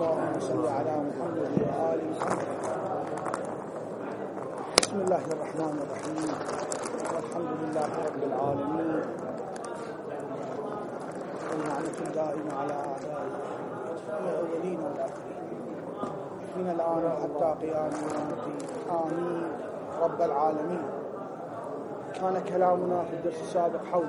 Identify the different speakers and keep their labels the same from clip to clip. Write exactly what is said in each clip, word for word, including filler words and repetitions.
Speaker 1: اللهم صل على محمد وآل محمد. بسم الله الرحمن الرحيم، والحمد لله رب العالمين، والنعمة الدائمة على أعدائه الأولين والآخرين من الآن حتى قيام يوم الدين، آمين رب العالمين. كان كلامنا في الدرس السابق حول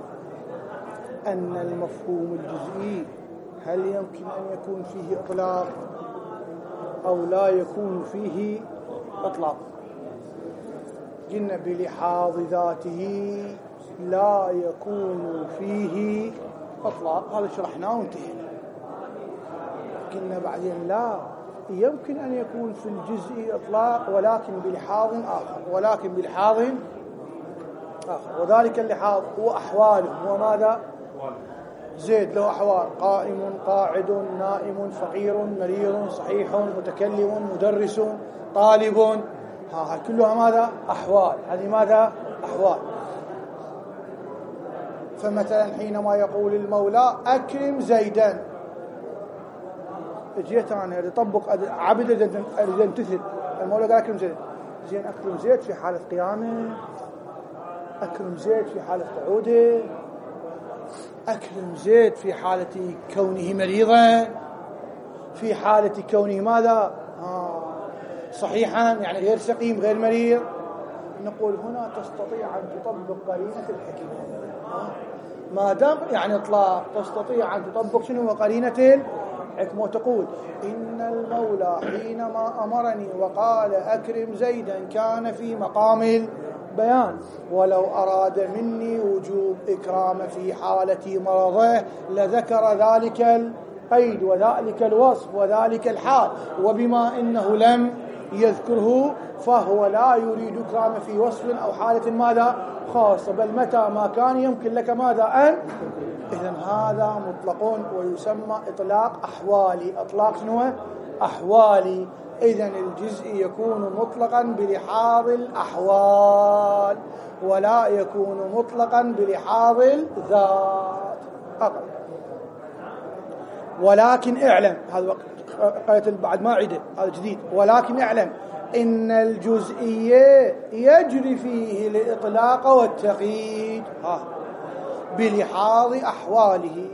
Speaker 1: أن المفهوم الجزئي هل يمكن أن يكون فيه إطلاق أو لا يكون فيه إطلاق. قلنا بلحاظ ذاته لا يكون فيه إطلاق، هذا شرحناه وانتهينا. قلنا بعدين لا يمكن أن يكون في الجزء إطلاق ولكن بلحاظ آخر، ولكن بلحاظ آخر، وذلك اللحاظ هو أحواله. وماذا؟ زيد له أحوال: قائم، قاعد، نائم، فقير، مريض، صحيح، متكلم، مدرس، طالب. ها كلها ماذا؟ أحوال. هذه ماذا؟ أحوال. فمثلا حينما يقول المولى أكرم زيدا، جيت أنا لطبق عبد أريد أمتثل، المولى قال أكرم زيدا. زين أكرم زيد في حالة قيامه، أكرم زيد في حالة قعوده، أكرم زيد في حالة كونه مريضا، في حالة كونه ماذا؟ آه صحيحا، يعني غير سقيم غير مريض. نقول هنا تستطيع أن تطبق قرينة الحكمة. آه. ما دام يعني إطلاق تستطيع أن تطبق شنو قرينة الحكمة، وتقول إن المولى حينما أمرني وقال أكرم زيدا كان في مقام بيان، ولو أراد مني وجوب إكرام في حالة مرضه لذكر ذلك القيد وذلك الوصف وذلك الحال، وبما إنه لم يذكره فهو لا يريد إكرام في وصف أو حالة ماذا خاصة، بل متى ما كان يمكن لك ماذا أن. إذن هذا مطلق ويسمى إطلاق أحوالي. إطلاق شنو؟ أحوالي. إذن الجزء يكون مطلقا بلحاظ الأحوال ولا يكون مطلقا بلحاظ الذات أقل. ولكن اعلم، هذا قيت بعد ما عيده، هذا جديد. ولكن اعلم إن الجزئية يجري فيه الإطلاق والتقييد ها بلحاظ أحواله،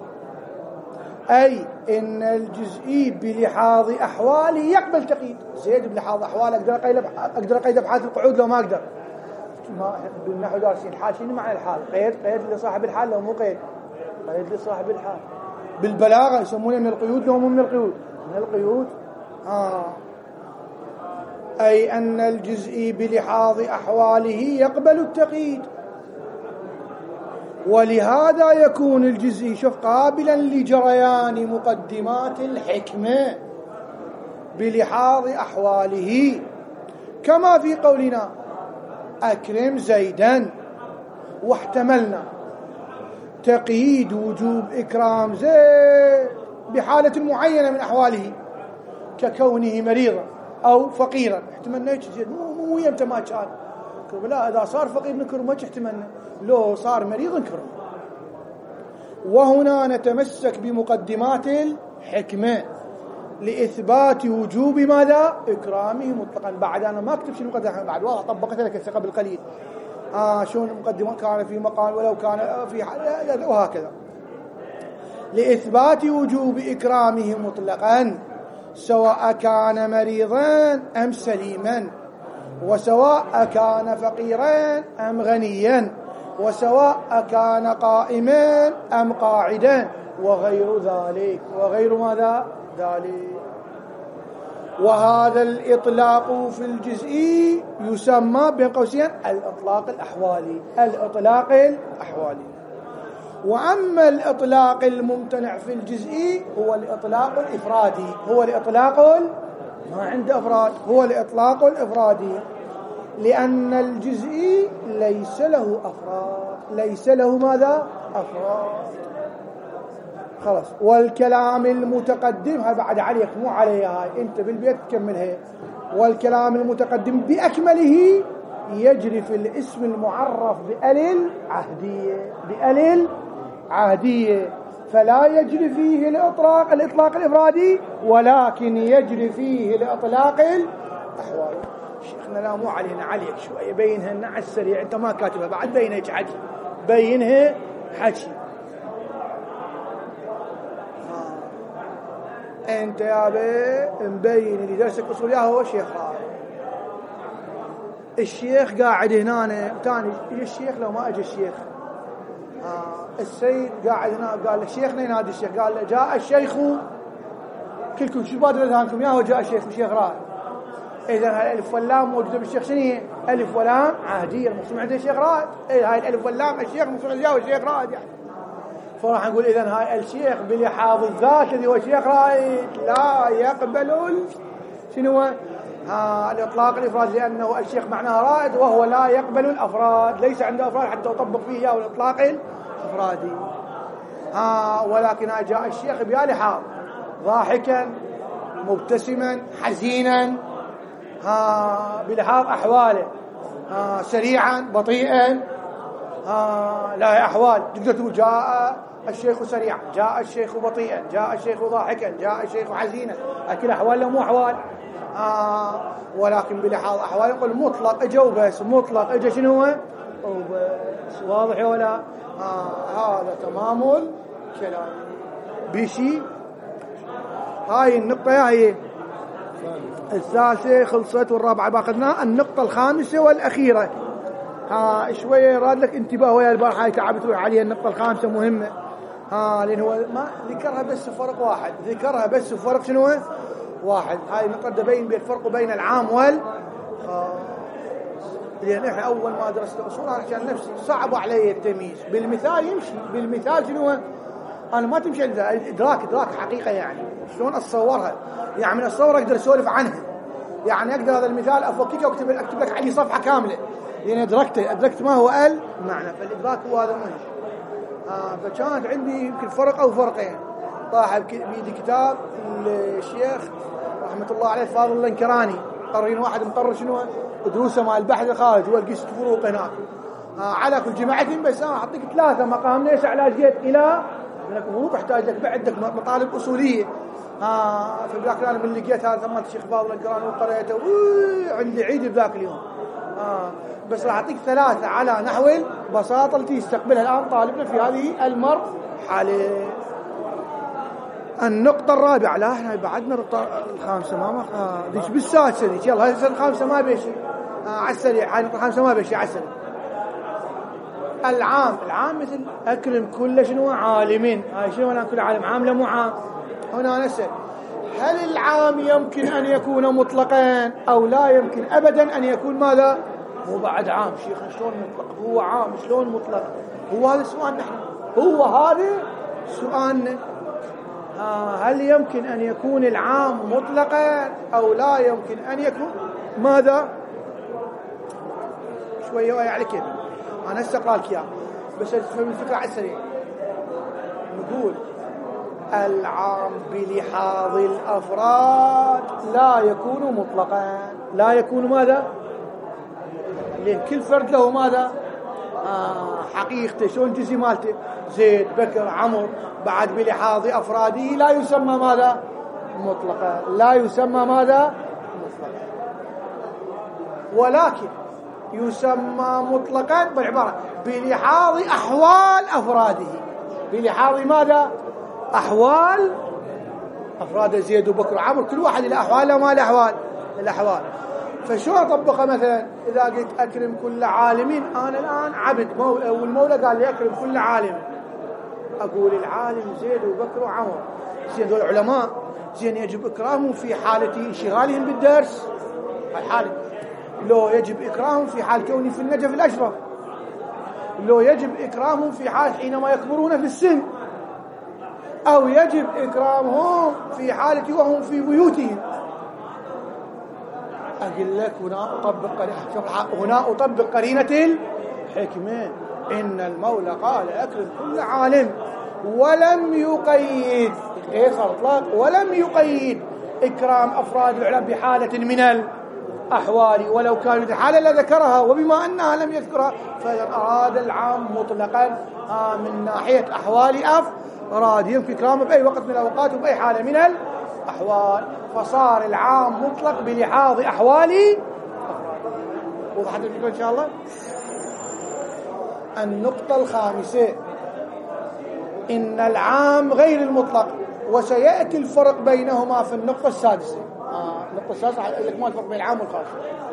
Speaker 1: أي إن الجزئي بلحاظ أحواله يقبل تقييد. زيد بلحاظ أحواله أقدر أقيد أقدر أقيد بحالة القعود لو ما أقدر. ما بالنحو دارسين الحال شنو معنى الحال؟ قيد قيد لصاحب الحال لو مو قيد قيد لصاحب الحال. بالبلاغة يسمونه من القيود لو مو من القيود من القيود آه. أي أن الجزئي بلحاظ أحواله يقبل التقييد، ولهذا يكون الجزئي شوف قابلا لجريان مقدمات الحكمة بلحاظ أحواله، كما في قولنا أكرم زيدا، واحتملنا تقييد وجوب إكرام زيد بحالة معينة من أحواله ككونه مريضا أو فقيرا. احتملنا زيد مو مو يمتى ما كان، لا إذا صار فقير نكرمه، احتملنا لو صار مريض نكرمه. وهنا نتمسك بمقدمات الحكمة لإثبات وجوب ماذا؟ إكرامه مطلقا. بعد أنا ما أكتب شنو مقدمة، بعد والله طبقت لك الثقة بالقليل. آه شون مقدمة كان في مقام ولو كان في حال، وهكذا لإثبات وجوب إكرامه مطلقا سواء كان مريضا أم سليما، وسواء كان فقيرا أم غنيا، وسواء كان قائما أم قاعدا، وغير ذلك وغير ماذا؟ ذلك. وهذا الإطلاق في الجزئي يسمى بين قوسين الإطلاق الأحوالي. الإطلاق الأحوالي. وأما الإطلاق الممتنع في الجزئي هو الإطلاق الإفرادي. هو الإطلاق ما عنده أفراد، هو الإطلاق الإفرادي، لأن الجزئي ليس له أفراد، ليس له ماذا؟ أفراد. خلاص. والكلام المتقدم هذا بعد عليك مو علي، هاي أنت بالبيت تكملها. والكلام المتقدم بأكمله يجري في الاسم المعرف بأل العهدية، بأل العهدية. فلا يجري فيه الإطلاق الإطلاق الإفرادي، ولكن يجري فيه الإطلاق الأحوال. شيخنا لا مو علينا، عليك شوية بينها لنا على السريع، أنت ما كاتبها بعد، بينها حكي، بينها حكي. أنت يا بي مبين اللي درسك أصول ياهو هو الشيخ راعي. الشيخ قاعد هنا تاني، يجي الشيخ لو ما أجي الشيخ. آه السيد قاعد هنا، قال لك شيخنا ينادي الشيخ، قال له جاء الشيخ، كلكم شو بادر اذهانكم ياهو جاء الشيخ والشيخ راعي. إذا هاي الألف واللام موجودة بالشيخ شنو هي؟ ألف ولام عهدية المقسوم عند الشيخ رائد. إيه هاي الألف واللام الشيخ المقسوم عند الشيخ رائد يعني. فراح نقول إذا هاي الشيخ بلحاظ الذات الذي هو الشيخ رائد لا يقبل شنو ها الإطلاق الإفراد، لأنه الشيخ معناه رائد وهو لا يقبل الأفراد، ليس عنده أفراد حتى يطبق فيه إياه الإطلاق الإفرادي. ها ولكن جاء الشيخ بها لحاظ ضاحكا مبتسما حزينا، ها بلحاظ أحواله، ها سريعا بطيئا، ها لا أحوال. تقدر تقول جاء الشيخ سريعا، جاء الشيخ بطيئا، جاء الشيخ ضاحكا، جاء الشيخ حزينا، أكل أحوال لا مو أحوال. ها ولكن بلحاظ أحوال يقول مطلق اجا وبس، مطلق اجا شنو هو وبس. واضح ولا؟ ها هذا تمام الكلام. بشي هاي النقطة هي الثالثة خلصت، والرابعة باخذناها. النقطة الخامسة والأخيرة، ها شوية راد لك انتباه ويا البارحة هاي تعبت عليها. النقطة الخامسة مهمة، ها لأن هو ما ذكرها بس فرق واحد، ذكرها بس فرق شنو واحد. هاي النقطة تبين بالفرق بين العام وال آه. لأن إحنا أول ما درست الأصول أنا عشان نفسي صعب علي التمييز. بالمثال يمشي، بالمثال شنو أنا ما تمشي إدراك إدراك حقيقة يعني شلون أتصورها، يعني من الصورة أقدر أسولف عنها، يعني أقدر هذا المثال أفككه وأكتب أكتب لك عليه صفحة كاملة لأن أدركته، أدركت ما هو المعنى. فالإدراك هو هذا مهم. آه فكانت عندي يمكن فرق أو فرقين. طاحب بيدي كتاب الشيخ رحمة الله عليه فاضل الانكراني، قرين واحد مقرر شنو دروسه مع البحث الخارجي والقيس فروق هناك آه على كل جماعتين. بس أنا أعطيك ثلاثة مقام ليس على جيت إلى لأنك مو محتاج لك بعدك مطالب أصولية. آه فبذاك أنا من لقيت هذا ثمانية الشيخ فاضل الانكراني وقريته عندي عيد بذاك اليوم. آه بس راح أعطيك ثلاثة على نحو البساطة التي يستقبلها الآن طالبنا في هذه المرحلة. النقطة الرابعة، لا احنا بعدنا الخامسة ما ما آه ديش بالسادسة ديش، يلا هاي الخامسة ما بيشي آه على السريع. هاي الخامسة ما بيشي على السريع. العام، العام مثل أكرم كل شنو عالمين. هاي شنو أنا كل عالم عام لا مو عام. هنا نسأل هل العام يمكن أن يكون مطلقا أو لا يمكن أبدا أن يكون ماذا؟ هو بعد عام شيخ شلون مطلق؟ هو عام شلون مطلق؟ هو هذا السؤال نحن، هو هذا سؤالنا. آه هل يمكن أن يكون العام مطلقا أو لا يمكن أن يكون ماذا؟ شوية ويا على كيف أنا استقرأ لك إياه بس تفهم الفكرة على السريع. نقول العام بلحاظ الأفراد لا يكون مطلقا، لا يكون ماذا؟ لأن كل فرد له ماذا؟ آه حقيقته شلون جزء مالته زيد بكر عمر، بعد بلحاظ أفراده لا يسمى ماذا؟ مطلقا، لا يسمى ماذا؟ مطلقا. ولكن يسمى مطلقا بالعبارة بلحاظ أحوال أفراده، بلحاظ ماذا؟ أحوال أفراد زيد وبكر وعمر، كل واحد له أحواله ما له أحوال الأحوال. فشو أطبقها مثلا إذا قلت أكرم كل عالمين، أنا الآن عبد والمولى قال لي أكرم كل عالم، أقول العالم زيد وبكر وعمر زين دول علماء زين يجب إكرامهم في حالة انشغالهم بالدرس، الحالة لو يجب إكرامهم في حال كوني في النجف الأشرف، لو يجب إكرامهم في حال حينما يكبرون في السن، أو يجب إكرامهم في حالة وهم في بيوتهم. أقول لك هنا أطبق هنا أطبق قرينة الحكمة، إن المولى قال أكرم كل عالم ولم يقيد قيصر إطلاق، ولم يقيد إكرام أفراد العلماء بحالة من الأحوال ولو كانت الحالة لذكرها، وبما أنها لم يذكرها فإذا أراد العام مطلقا من ناحية أحوال أراد ينفي كلامه بأي وقت من الأوقات وبأي حالة من الأحوال، فصار العام مطلق بلحاظ أحوال. وضحت الفكرة إن شاء الله. النقطة الخامسة، إن العام غير المطلق، وسيأتي الفرق بينهما في النقطة السادسة. آه. النقطة السادسة أقول لك ما الفرق بين العام والخاص.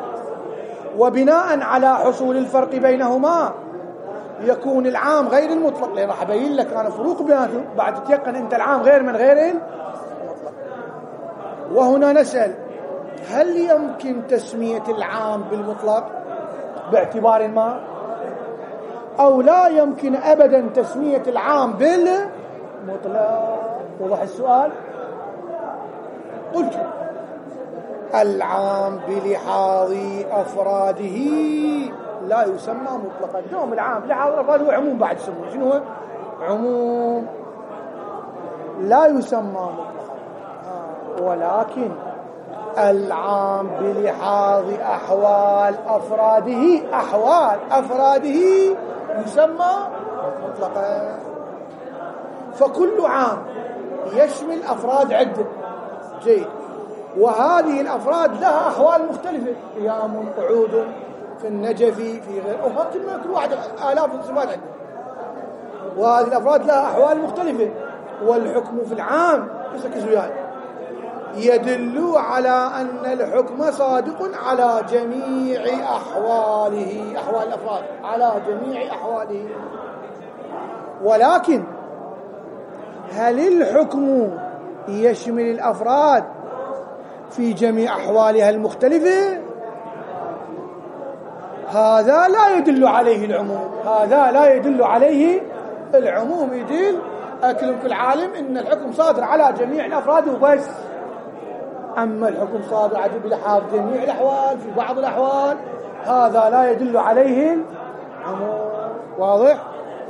Speaker 1: وبناء على حصول الفرق بينهما يكون العام غير المطلق، لأن راح أبين لك أنا فروق بيناتهم بعد تيقن أنت العام غير من غير المطلق. وهنا نسأل: هل يمكن تسمية العام بالمطلق باعتبار ما، أو لا يمكن أبدا تسمية العام بالمطلق؟ وضح السؤال. قلت: العام بلحاظ أفراده لا يسمى مطلقا. دوم العام بلحاظ أفراده هو عموم، بعد يسمونه شنو هو؟ عموم، لا يسمى مطلقا. آه. ولكن العام بلحاظ أحوال أفراده، أحوال أفراده يسمى مطلقا. فكل عام يشمل أفراد عدة، جيد، وهذه الأفراد لها أحوال مختلفة، قيام، قعود، في النجف، في غير، وهكذا كل واحد آلاف الصفات عنده، وهذه الأفراد لها أحوال مختلفة. والحكم في العام يدل على أن الحكم صادق على جميع أحواله، أحوال الأفراد على جميع أحواله. ولكن هل الحكم يشمل الأفراد في جميع أحوالها المختلفة؟ هذا لا يدل عليه العموم، هذا لا يدل عليه العموم. يدل أكلم في العالم إن الحكم صادر على جميع الأفراد وبس. أما الحكم صادر على بلحاظ جميع الأحوال في بعض الأحوال، هذا لا يدل عليه العموم. واضح؟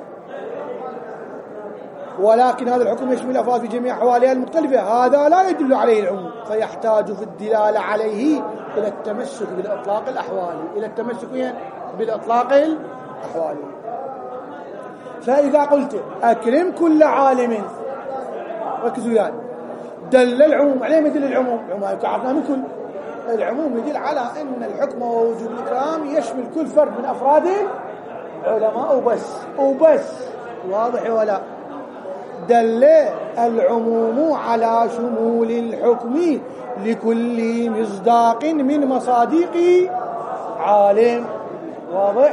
Speaker 1: ولكن هذا الحكم يشمل الأفراد في جميع أحوالها المختلفة، هذا لا يدل عليه العموم، فيحتاج في الدلالة عليه إلى التمسك بالإطلاق الأحوالي، إلى التمسك بالإطلاق الأحوالي. فإذا قلت أكرم كل عالم، ركزوا يعني، دل العموم عليه ما يدل العموم؟ العموم عرفناه من كل. العموم يدل على أن الحكم ووجوب الإكرام يشمل كل فرد من أفراد العلماء وبس وبس. واضح ولا؟ دل العموم على شمول الحكم لكل مصداق من مصادق عالم. واضح؟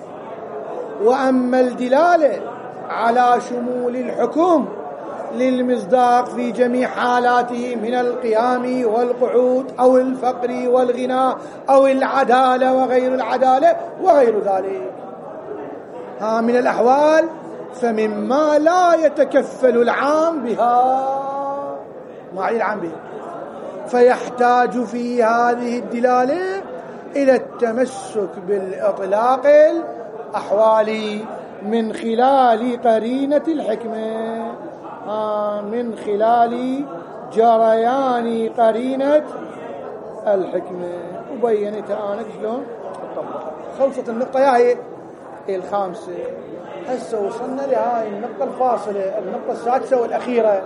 Speaker 1: وأما الدلالة على شمول الحكم للمصداق في جميع حالاته من القيام والقعود أو الفقر والغنى أو العدالة وغير العدالة وغير ذلك ها من الأحوال، فمما لا يتكفل العام بها، ما عليه العام بها، فيحتاج في هذه الدلالة إلى التمسك بالإطلاق الأحوالي من خلال قرينة الحكمة، آه من خلال جريان قرينة الحكمة. وبينت أنا شلون الطبقة. خلصت النقطة يا هي الخامسة. هسه وصلنا لهاي النقطة الفاصلة، النقطة السادسة والأخيرة،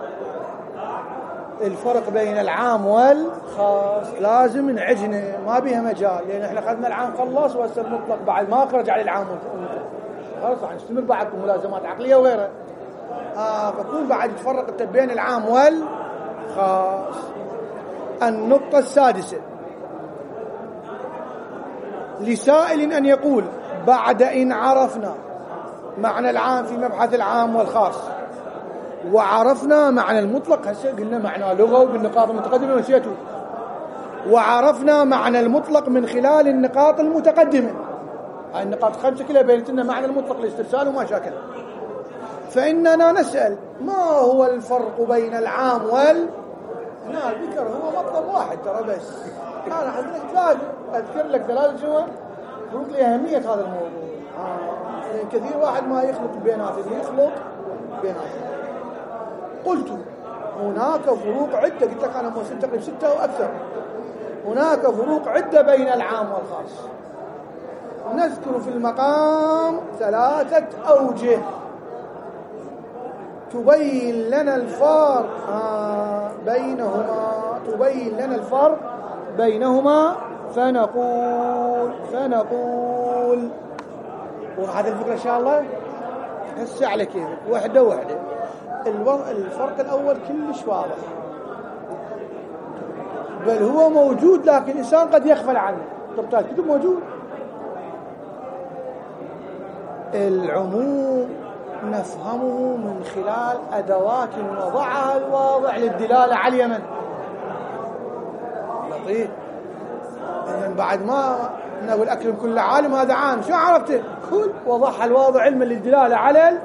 Speaker 1: الفرق بين العام والخاص. لازم نعجنه، ما بيها مجال، لأن احنا خذنا العام خلص وهسه المطلق بعد ما خرج على العام والمطلق، خلاص راح نستمر بعد بملازمات عقلية وغيرها. آه فكون بعد تفرق بين العام والخاص. النقطة السادسة، لسائل أن يقول بعد إن عرفنا معنى العام في مبحث العام والخاص وعرفنا معنى المطلق، هسه قلنا معنى لغوي بالنقاط المتقدمة نسيته، وعرفنا معنى المطلق من خلال النقاط المتقدمة، هاي النقاط الخمسة كلها بينت لنا معنى المطلق الاسترسال وما شاكل. فإننا نسأل ما هو الفرق بين العام وال هنا الذكر هو مطلب واحد ترى بس. أنا حضرتك تلاقي أذكر لك ثلاث جمل فروق لأهمية هذا الموضوع. آه. يعني كثير واحد ما يخلط بيناته، يخلط بيناته. قلت هناك فروق عدة، قلت لك أنا موسم تقريبا ستة أو أكثر. هناك فروق عدة بين العام والخاص. نذكر في المقام ثلاثة أوجه تبين لنا الفرق آه بينهما تبين لنا الفرق بينهما فنقول فنقول وهذا الفكرة إن شاء الله هسه على كيفك وحدة وحدة. الفرق الأول كلش واضح، بل هو موجود لكن الإنسان قد يغفل عنه. طب الكتب موجود. العموم نفهمه من خلال أدوات وضعها الواضع للدلالة على اليمن. لطيف. إذن بعد ما نقول أكرم كل عالم هذا عام، شو عرفت؟ كل وضعها الواضع علما للدلالة على ال...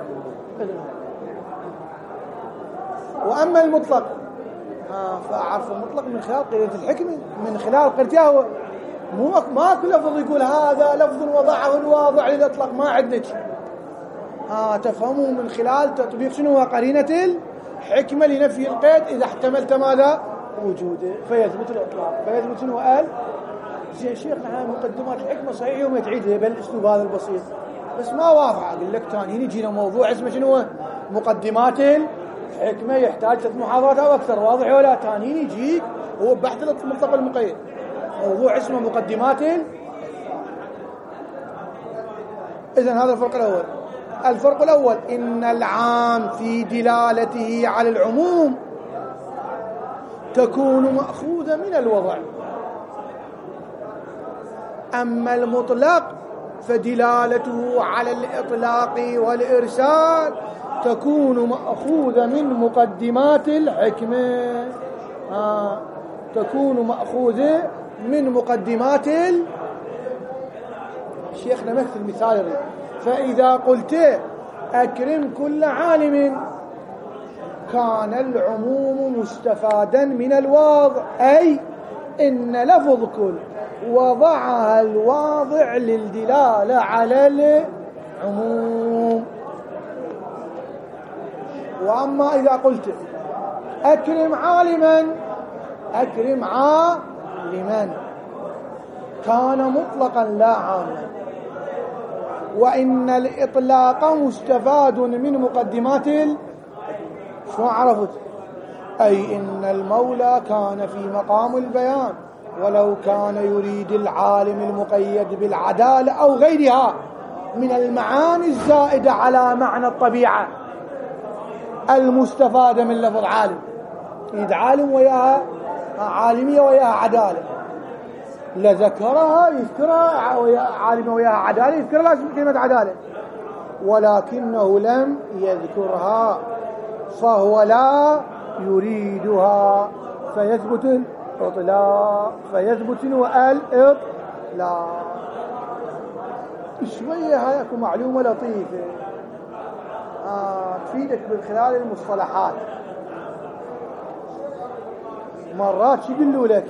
Speaker 1: وأما المطلق آه فأعرف المطلق من خلال قيادة الحكمة، من خلال قرتها. مو ما كل لفظ يقول هذا لفظ وضعه الواضع للإطلاق، ما عندك. آه تفهمه من خلال تطبيق شنو هو قرينة الحكمة لنفي القيد إذا احتملت ماذا وجوده فيثبت الإطلاق، فيثبت شنو قال. زين شيخنا هاي مقدمات الحكمة صحيح يوم تعيدها بالأسلوب هذا البسيط، بس ما واضح. أقول لك ثاني يجينا موضوع اسمه شنو مقدمات الحكمة يحتاج ثلاث محاضرات أو أكثر، واضح ولا؟ ثاني يجيك هو بحث المطلق المقيد، موضوع اسمه مقدمات. إذن هذا الفرق الأول. الفرق الأول إن العام في دلالته على العموم تكون مأخوذة من الوضع، أما المطلق فدلالته على الإطلاق والإرسال تكون مأخوذة من مقدمات الحكمة. آه. تكون مأخوذة من مقدمات ال... شيخنا مثل مثال. فإذا قلت أكرم كل عالم كان العموم مستفادا من الواضع، أي إن لفظ كل وضعها الواضع للدلالة على العموم. وأما إذا قلت أكرم عالما أكرم عالما كان مطلقا لا عاما، وإن الإطلاق مستفاد من مقدمات ال... شو عرفت؟ أي إن المولى كان في مقام البيان ولو كان يريد العالم المقيد بالعدالة أو غيرها من المعاني الزائدة على معنى الطبيعة المستفادة من لفظ عالم. يريد عالم وياها عالمية وياها عدالة، لذكرها يذكرها ويا عالمة وياها عدالة، يذكرها لازم كلمة عدالة، ولكنه لم يذكرها فهو لا يريدها فيثبت الإطلاق، فيثبت الإطلاق. شوية هاي اكو معلومة لطيفة آه تفيدك من خلال المصطلحات. مرات شو يقولوا لك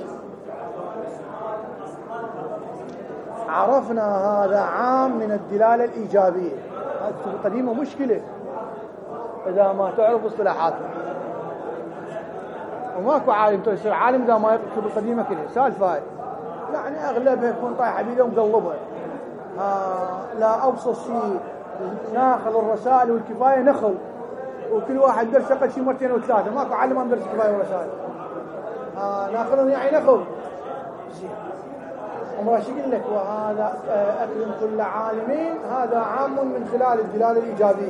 Speaker 1: عرفنا هذا عام من الدلالة الإيجابية، هذه القديمة مشكلة إذا ما تعرف اصطلاحاتنا، وماكو عالم يصير عالم إذا ما يكتب القديمة كلها سالفة هاي، يعني أغلبها يكون طايحة بيده ومقلبها. آه لا أبسط شيء ناخذ الرسائل والكفاية نخل، وكل واحد درس أقل شيء مرتين وثلاثة، ماكو عالم ما درس كفاية ورسائل. آه ناخذهم يعني نخل زين. وما شو يقول لك وهذا أكرم كل عالمين هذا عام من خلال الدلالة الإيجابية.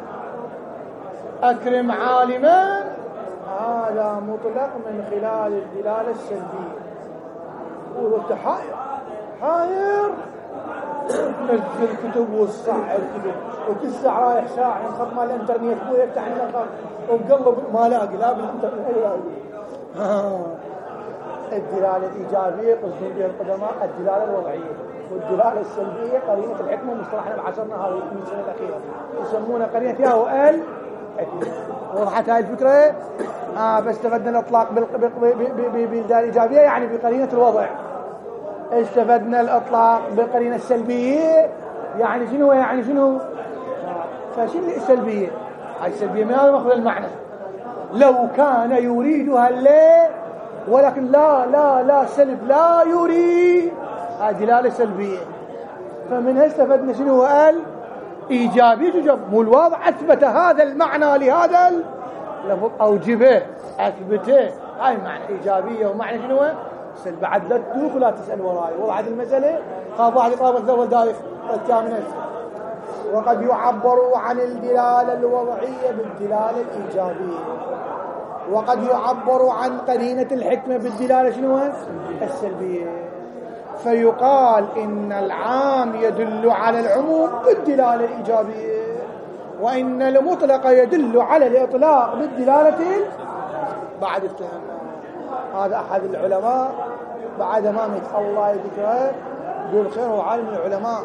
Speaker 1: أكرم عالما هذا مطلق من خلال الدلالة السلبية. وقلت حاير حاير نزل كتب والصعب كتب، وكل ساعة رايح ساعة ينخط مال الانترنت هو يفتح النقاط ومقلب ما لاقي لا بالانترنت ولا لاقي. الدلالة الإيجابية قصدهم بها القدماء الدلالة الوضعية، والدلالة السلبية قرينة الحكمة مصطلحنا بعصرنا هذه من سنة الأخيرة يسمونها قرينة فيها وقال حكمة. وضحت هاي الفكرة؟ آه فاستفدنا الإطلاق بالدلالة الإيجابية يعني بقرينة الوضع، استفدنا الإطلاق بقرينة السلبية يعني شنو يعني شنو؟ فشنو السلبية؟ هاي السلبية من هذا مأخذ المعنى لو كان يريدها الليل، ولكن لا لا لا سلب لا يريد، هذه دلالة سلبية. فمنها استفدنا شنو قال إيجابي تجب، مو الواضع أثبت هذا المعنى لهذا اللفظ، أوجبه أثبته، هاي معنى إيجابية ومعنى شنو؟ سل بعد لا تدوخ ولا تسأل وراي، وضعت المسألة خاف واحد يقرأ الثوب دايخ الثامنة. وقد يعبر عن الدلالة الوضعية بالدلالة الإيجابية، وقد يعبر عن قرينة الحكمة بالدلالة شنو؟ السلبية. فيقال إن العام يدل على العموم بالدلالة الإيجابية، وإن المطلق يدل على الإطلاق بالدلالة بعد التهم. هذا أحد العلماء بعد ما مات الله يذكره يقول خير، هو عالم العلماء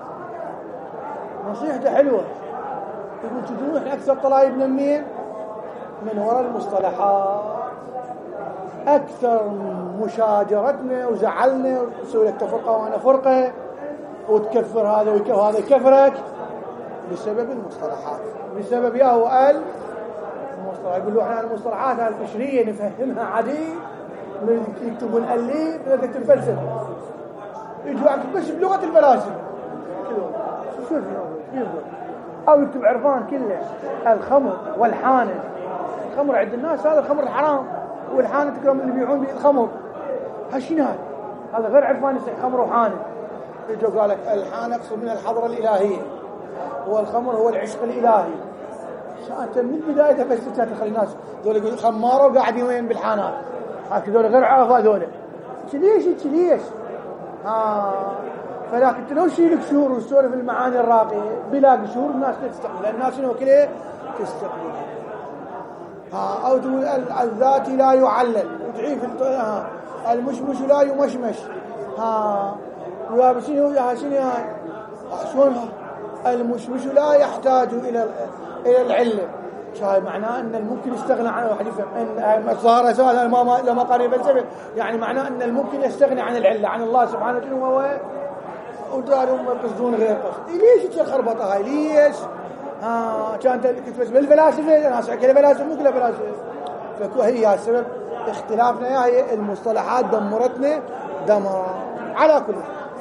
Speaker 1: نصيحته حلوة، يقول تدرون احنا أكثر طلايبنا منين؟ من وراء المصطلحات. أكثر مشاجرتنا وزعلنا وسوي لك فرقة وأنا فرقة وتكفر هذا ويكفر هذا يكفرك بسبب المصطلحات، بسبب ياهو ال المصطلحات. يقولوا احنا المصطلحات القشرية نفهمها عادي، يكتبون اللي بدك تفلسف يجوا عنك بس بلغة الفلاسفة كذا شو شو أو يكتب عرفان كله الخمر والحانة. الخمر عند الناس هذا الخمر الحرام، والحانة تكرم اللي بيعون به الخمر. هالشين هذا هذا غير عرفان يصير خمر وحانة. يجوا قال لك الحانة اقصد من الحضرة الإلهية، والخمر هو العشق الإلهي. انت من بدايتها بس تخلي الناس ذول يقولوا خمارة وقاعدين وين بالحانات، هذول غير عرفاء ذول. ليش ليش ها؟ فلكن انت لو شيلك شهور وتسولف المعاني الراقية بلا شهور الناس تستقبل، الناس شنو كله تستقبل. ها او تقول الذات لا يعلل وتعيف ها المشمش لا يمشمش. ها ويا شنو يا شنو هاي شلون المشمش لا يحتاج الى الى العله. شاي معناه ان الممكن يستغنى عن واحد يفهم ان صار سؤال ما لما قال فلسفه، يعني معناه ان الممكن يستغني عن العله عن الله سبحانه وتعالى وهو ودارهم يقصدون غير قصد. ليش تجي الخربطه هاي ليش؟ ها كانت كنت بالفلاسفه ناس كلها فلاسفه مو كلها فلاسفه. فهي السبب اختلافنا يا هي المصطلحات دمرتنا دمار على كل.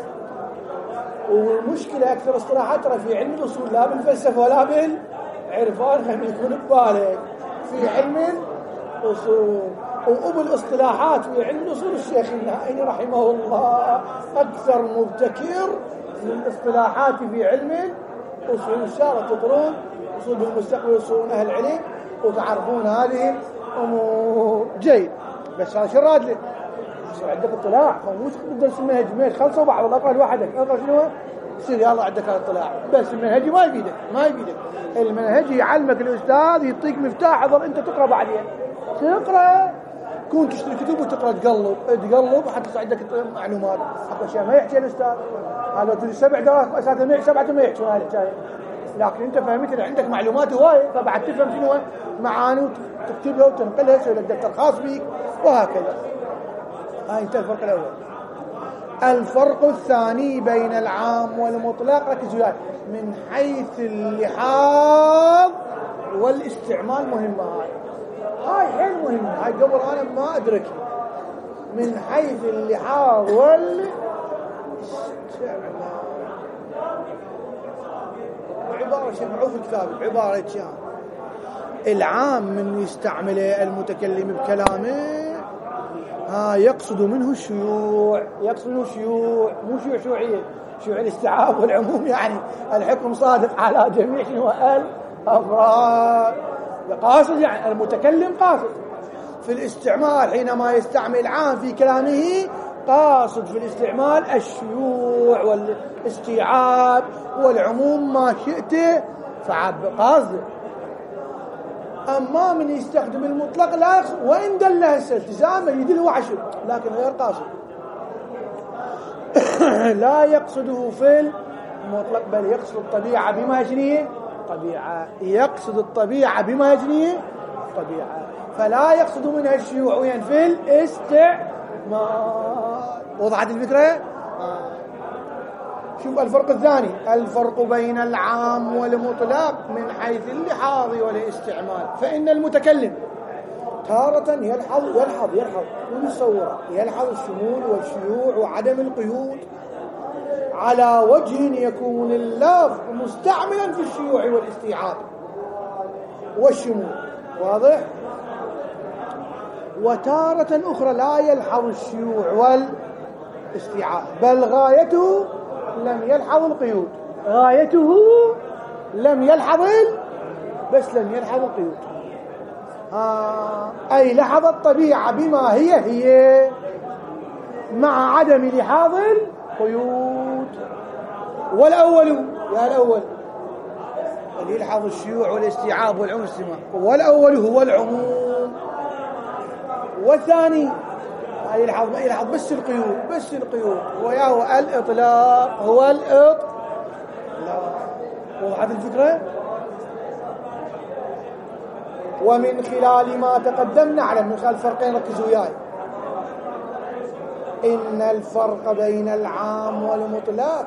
Speaker 1: والمشكله اكثر اصطلاحات ترى في علم الاصول لا بالفلسفه ولا بالعرفان، خلينا يكون ببالك في علم الاصول. وبالاصطلاحات في علم الاصول الشيخ النائي رحمه الله اكثر مبتكر للاصطلاحات في علم الاصول. ان شاء الله تقرون اصول بالمستقبل اصول اهل العلم وتعرفون هذه الامور جيد. بس هذا شو راد لي؟ يصير عندك اطلاع، مو درس المنهج منهج خلصوا بعض الله اقرا لوحدك اقرا شنو يصير يلا عندك اطلاع. بس المنهج ما يفيدك ما يفيدك المنهج يعلمك الاستاذ يعطيك مفتاح حضر انت تقرا بعدين تقرا كون تشتري كتب وتقرا تقلب تقلب حتى تصير عندك معلومات. اكو اشياء ما يحكي الاستاذ هذا تدري سبع دراسات اساتذه ما سبعه ما يحكون هاي الحكايه، لكن انت فهمت ان عندك معلومات هوايه فبعد تفهم شنو معاني وتكتبها وتنقلها يصير لك دفتر خاص بيك وهكذا. هاي انت الفرق الاول. الفرق الثاني بين العام والمطلق ركزوا من حيث اللحاظ والاستعمال. مهمه هاي هاي حيل مهمه هاي قبل انا ما ادرك. من حيث اللحاظ والاستعمال عباره شمعوه في الكتاب عباره شان العام من يستعمله المتكلم بكلامه ها يقصد منه الشيوع. يقصد منه الشيوع مو شيوع شيوعيه، شيوع الاستيعاب والعموم، يعني الحكم صادق على جميع شنو الافراد. قاصد يعني المتكلم قاصد في الاستعمال حينما يستعمل العام في كلامه قاصد في الاستعمال الشيوع والاستيعاب والعموم ما شئت فعب قاصد. أما من يستخدم المطلق لا يقصد وإن دل هسه التزامه يدل عشر لكن غير قاصد. لا يقصده في المطلق بل يقصد الطبيعة بما يجنيه طبيعة. يقصد الطبيعة بما يجنيه طبيعة، فلا يقصد منها الشيوع وين في الاستعمال. وضحت الفكرة؟ شوف الفرق الثاني. الفرق بين العام والمطلق من حيث اللحاظ والاستعمال. فإن المتكلم تارة يلحظ يلحظ يلحظ ويصور يلحظ الشمول والشيوع وعدم القيود على وجه يكون اللفظ مستعملا في الشيوع والاستيعاب والشمول. واضح؟ وتارة أخرى لا يلحظ الشيوع والاستيعاب، بل غايته لم يلحظ القيود، غايته لم يلحظ بس لم يلحظ القيود. آه أي لحظ الطبيعة بما هي هي مع عدم لحاظ القيود. والأول يا الأول اللي يلحظ الشيوع والاستيعاب والعموم الاستماع، والأول هو العموم، والثاني يلحظ يلحظ بس القيود، بس القيود وياه الإطلاق، هو الإطلاق. وضحت الفكرة؟ ومن خلال ما تقدم نعلم من خلال الفرقين، ركزوا وياي، إن الفرق بين العام والمطلق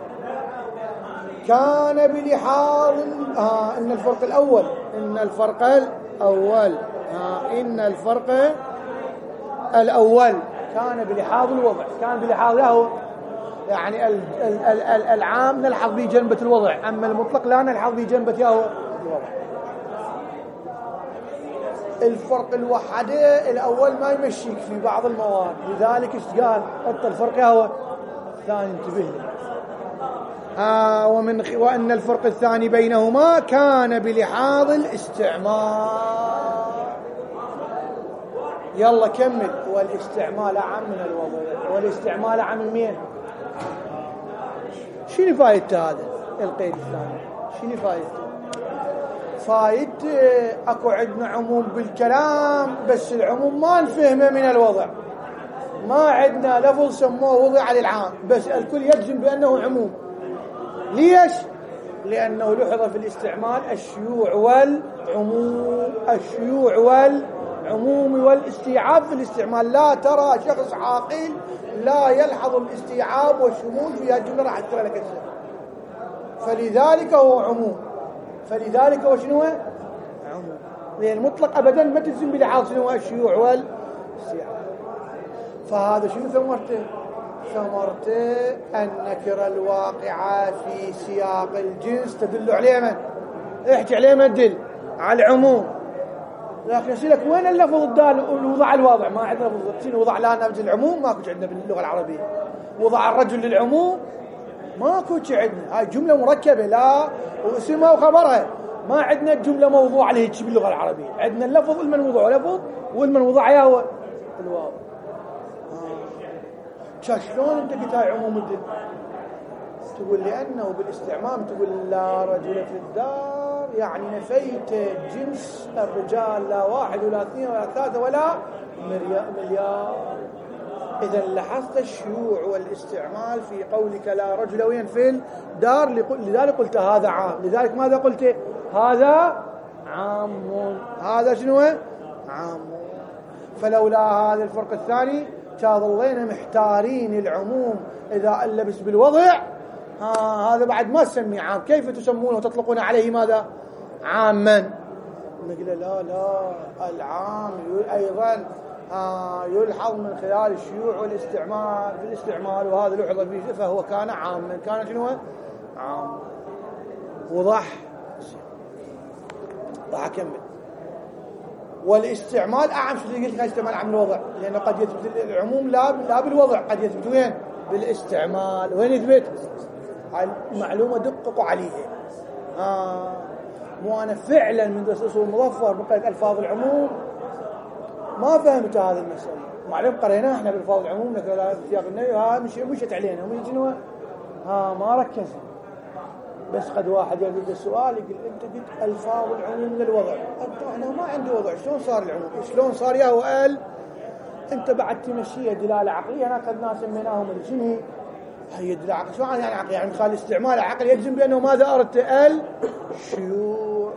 Speaker 1: كان بلحاظ آه إن الفرق الأول إن الفرق الأول آه إن الفرق الأول كان بلحاظ الوضع، كان بلحاظ له يعني ال ال ال ال العام نلحظ به جنبة الوضع، أما المطلق لا نلحظ به جنبة ياهو الوضع. الفرق الوحده الأول ما يمشيك في بعض المواد، لذلك ايش قال؟ حط الفرق ياهو الثاني، انتبه له. آه ومن خ... وأن الفرق الثاني بينهما كان بلحاظ الاستعمال. يلا كمل. والاستعمال أعم من الوضع، والاستعمال أعم من مين؟ شنو فايدته هذا القيد الثاني؟ شنو فايدته؟ فايدته اكو عندنا عموم بالكلام، بس العموم ما نفهمه من الوضع. ما عندنا لفظ سموه وضع للعام، بس الكل يجزم بأنه عموم. ليش؟ لأنه لحظ في الاستعمال الشيوع والعموم، الشيوع والعموم والاستيعاب في الاستعمال. لا ترى شخص عاقل لا يلحظ الاستيعاب والشمول في هذه الجملة، راح ترى لك السبب. فلذلك هو عموم، فلذلك هو شنو؟ عموم. لأن المطلق أبدا ما تلزم بلحاظ شنو الشيوع والاستيعاب. فهذا شنو ثمرته؟ ثمرته النكرة الواقعة في سياق الجنس تدل عليه من؟ احكي عليه ما تدل على العموم. لكن يسألك وين اللفظ الدال الوضع الواضع؟ ما عندنا لفظ. شنو وضع لا نفس العموم؟ ما كنت عندنا باللغة العربية. وضع الرجل للعموم ما كنت عندنا. هاي جملة مركبة لا واسمها وخبرها. ما عندنا جملة موضوع عليه باللغة العربية. عندنا اللفظ المنوضع لفظ والمنوضع يا هو الواو. شلون انت قلت هاي عموم الدل؟ تقول لأنه بالاستعمام تقول لا رجل في الدار، يعني نفيت جنس الرجال، لا واحد ولا اثنين ولا ثلاثة ولا مليار. إذا لاحظت الشيوع والاستعمال في قولك لا رجل وين في الدار، لذلك قلت هذا عام. لذلك ماذا قلت؟ هذا عام. هذا شنو؟ عام. فلولا هذا الفرق الثاني كان ظلينا محتارين العموم إذا ألبس بالوضع. آه هذا بعد ما تسميه عام، كيف تسمونه وتطلقون عليه ماذا؟ عاما. نقول لا لا، العام أيضا آه يلحظ من خلال الشيوع والاستعمال في الاستعمال، وهذا لحظ فيه، فهو كان عاما. كان شنو؟ عام. وضح؟ راح أكمل. والاستعمال أعم. شو قلت لك استعمال عام الوضع؟ لأنه قد يثبت العموم لا لا بالوضع، قد يثبت وين؟ بالاستعمال. وين يثبت؟ هاي معلومة دققوا عليها. آه مو أنا فعلا من درس أصول مظفر بقيت ألفاظ العموم ما فهمت هذه المسألة. معلوم قريناها احنا بالألفاظ العموم مثلا في سياق النهي، ها مش مشت علينا ومن جنوة ها ما ركز. بس قد واحد يقول السؤال يقول انت قلت الفاظ العموم للوضع، انا ما عندي وضع، شلون صار العموم؟ شلون صار يا هو قال انت بعد تمشيها دلاله عقليه. انا قد ناس سميناهم الجنهي، هي دلاله عقليه. شو يعني عقليه؟ يعني خلي استعمال عقل يجزم بانه ماذا اردت؟ الشيوع.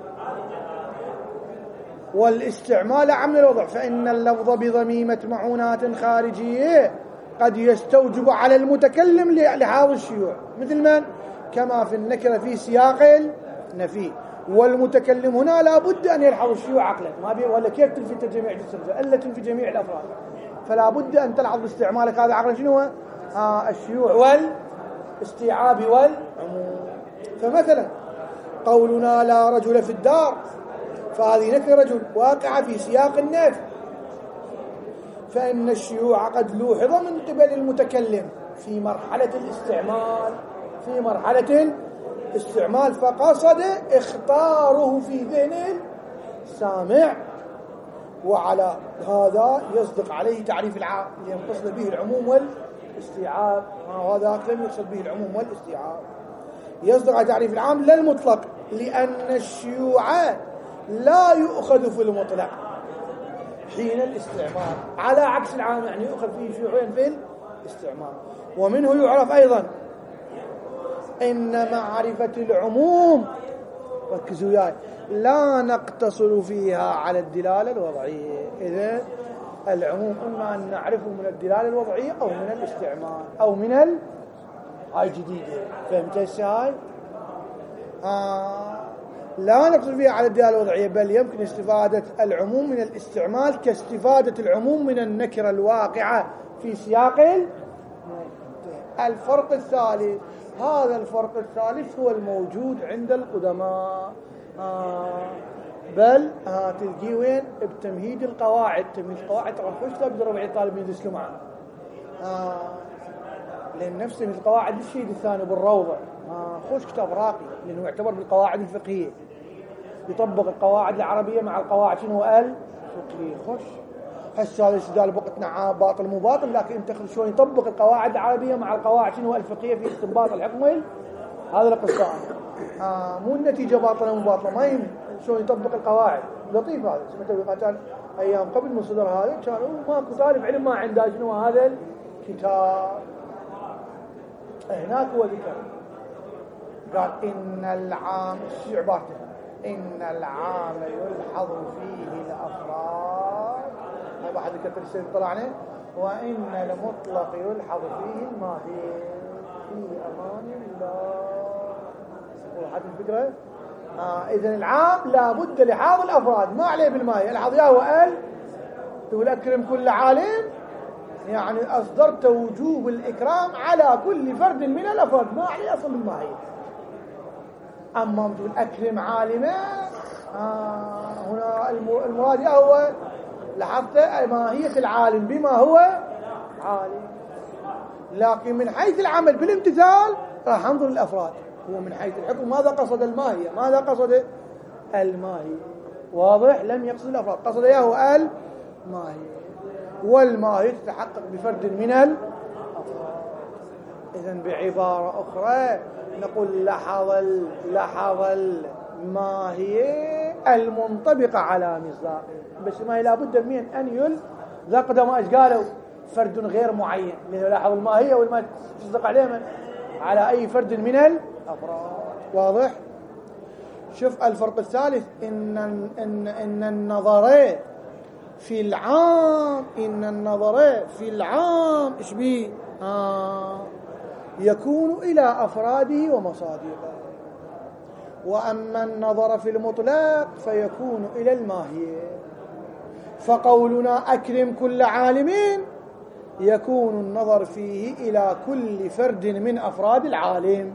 Speaker 1: والاستعمال عمل الوضع، فان اللفظ بضميمه معونات خارجيه قد يستوجب على المتكلم لحاظ الشيوع، مثل من؟ كما في النكرة في سياق النفي. والمتكلم هنا لا بد أن يلحظ الشيوع عقلا، ما بي ولا كيف تلفت جميع السلسلة إلا تلفت جميع الأفراد. فلا بد أن تلحظ باستعمالك هذا عقلا شنو؟ آه الشيوع الاستيعاب والعموم. فمثلا قولنا لا رجل في الدار، فهذه نكرة رجل واقعة في سياق النفي، فإن الشيوع قد لوحظ من قبل المتكلم في مرحلة الاستعمال في مرحلة الاستعمال فقصد اختاره في ذهن السامع، وعلى هذا يصدق عليه تعريف العام اللي يقصد به العموم والاستيعاب. وهذا لم يقصد به العموم والاستيعاب، يصدق على تعريف العام لا المطلق، لأن الشيوع لا يؤخذ في المطلق حين الاستعمال، على عكس العام، يعني يؤخذ فيه شيوعين في الاستعمال. ومنه يعرف أيضا إن معرفة العموم، ركزوا وياي، لا نقتصر فيها على الدلالة الوضعية. إذن العموم إما أن نعرفه من الدلالة الوضعية أو من الاستعمال أو من ال هاي جديدة. فهمت هاي؟ آه لا نقتصر فيها على الدلالة الوضعية، بل يمكن استفادة العموم من الاستعمال كاستفادة العموم من النكرة الواقعة في سياق الفرق الثالث. هذا الفرق الثالث هو الموجود عند القدماء، آه بل آه تلقيه وين؟ بتمهيد القواعد. تمهيد القواعد طبعا خوش تقدر ربعي الطالب يدرسوا معنا، آه لأن نفس تمهيد القواعد الشيء الثاني بالروضة، آه خوش كتاب راقي لأنه يعتبر بالقواعد الفقهية، يطبق القواعد العربية مع القواعد شنو الفقهية. خوش هسه هذا الاستدلال بوقتنا باطل مو باطل، لكن انت شلون يطبق القواعد العربية مع القواعد شنو الفقهية في استنباط الحكم. هذا القصة آه مو النتيجة باطلة مو باطلة، ما يهم شلون يطبق القواعد. لطيف هذا. سمعت كان ايام قبل من صدر هذا كانوا ماكو طالب علم ما عنده شنو هذا الكتاب. هناك هو ذكر قال إن العام شو عبارته، إن العام يلحظ فيه الأفراد، هاي واحد كتر السنة طلعنا، وإن المطلق يلحظ فيه الماهي. في أمان الله. وحد الفكرة آه إذن العام لابد لحاظ الأفراد، ما عليه بالماهي. الحظ يا وقال تقول أكرم كل عالم، يعني أصدرت وجوب الإكرام على كل فرد من الأفراد، ما عليه أصل الماهي. أما تقول أكرم عالما، آه هنا المراد هو لحظت ماهية العالم بما هو عالم، لكن من حيث العمل بالامتثال راح انظر الأفراد. هو من حيث الحكم ماذا قصد الماهية، ماذا قصد الماهية. واضح؟ لم يقصد الأفراد، قصد إياه الماهية، والماهية تتحقق بفرد من الأفراد. إذن بعبارة أخرى نقول لحظ لحظ الماهية المنطبقة على مصداق، بس ما لابد من أن يلزق ما إيش قالوا فرد غير معين، لأنه لاحظ الماهية والما تصدق عليه من على أي فرد من الأفراد. واضح؟ شوف الفرق الثالث، إن إن إن النظر في العام إن النظر في العام إيش بيه؟ آه يكون إلى أفراده ومصادقه، وأما النظر في المطلق فيكون إلى الماهية. فقولنا أكرم كل عالم يكون النظر فيه إلى كل فرد من أفراد العالم،